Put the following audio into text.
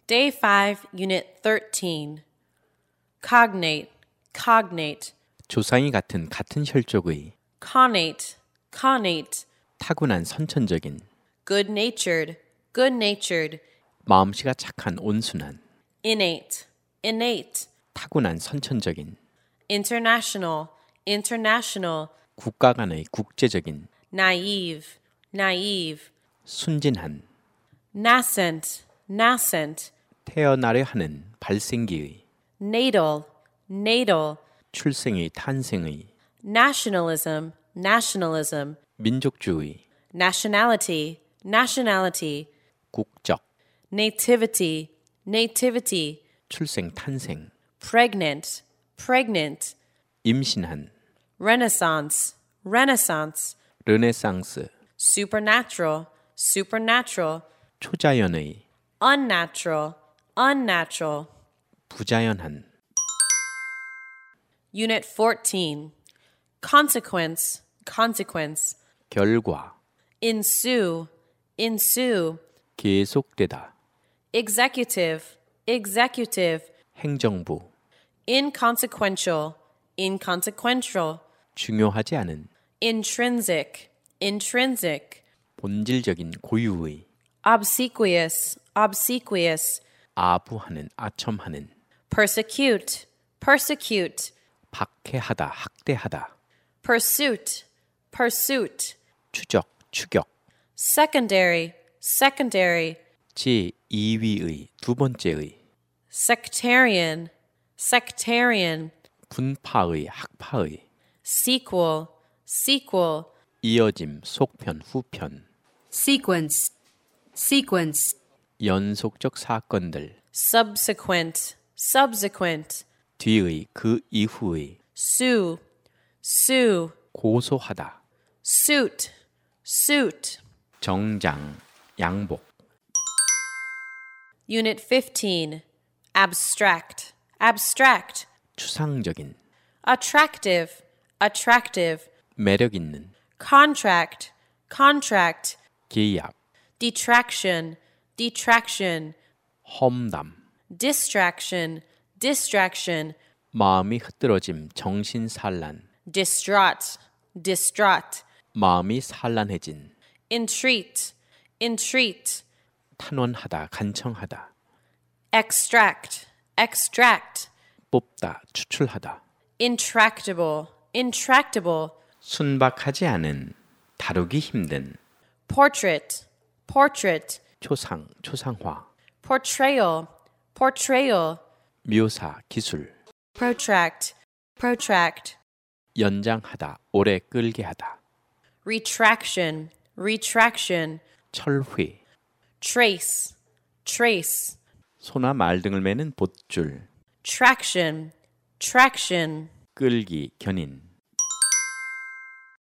Day 5, Unit 13. Cognate, cognate. 조상이 같은 혈족의 Connate, connate. 타고난 선천적인 Good-natured, good-natured. 마음씨가 착한 온순한 Innate, innate. 타고난 선천적인 International, international. 국가 간의 국제적인 Naive, naive. 순진한 Nascent, nascent. 태어나려 하는 발생기의 Natal, natal. 출생의 탄생의 Nationalism, nationalism. 민족주의 Nationality, nationality. 국적 Nativity, nativity. 출생 탄생 Pregnant, pregnant. 임신한 Renaissance, renaissance. 르네상스 Supernatural, supernatural. 초자연의 Unnatural, unnatural. 부자연한 Unit 14. Consequence, consequence. 결과 Ensue, ensue. 계속되다 Executive, executive. 행정부 Inconsequential, inconsequential. 중요하지 않은 Intrinsic, intrinsic. 본질적인 고유의 Obsequious, obsequious. 아부하는 아첨하는 Persecute, persecute. 박해하다 학대하다 Pursuit, pursuit. 추적 추격 Secondary, secondary. 제2위의 두 번째의 Sectarian, sectarian. 분파의 학파의 Sequel, sequel. 이어짐 속편 후편 Sequence, sequence. 연속적 사건들 Subsequent, subsequent. 뒤의 그 이후의 Sue, sue. 고소하다 Suit, suit. 정장 양복 Unit 15. Abstract, abstract. 추상적인 Attractive, attractive. 매력 있는 Contract, contract. 계약 Detraction, detraction. 험담 Distraction, distraction. 마음이 흐트러짐 정신산란 Distraught, distraught. 마음이 산란해진 Entreat, entreat. 탄원하다 간청하다 Extract, extract. 뽑다 추출하다 Intractable, intractable. 순박하지 않은 다루기 힘든 Portrait, portrait. 초상 초상화 Portrayal, portrayal. 묘사 기술 Protract, protract. 연장하다 오래 끌게 하다 Retraction, retraction. 철회 Trace, trace. 소나 말 등을 매는 봇줄 Traction, traction. 끌기 견인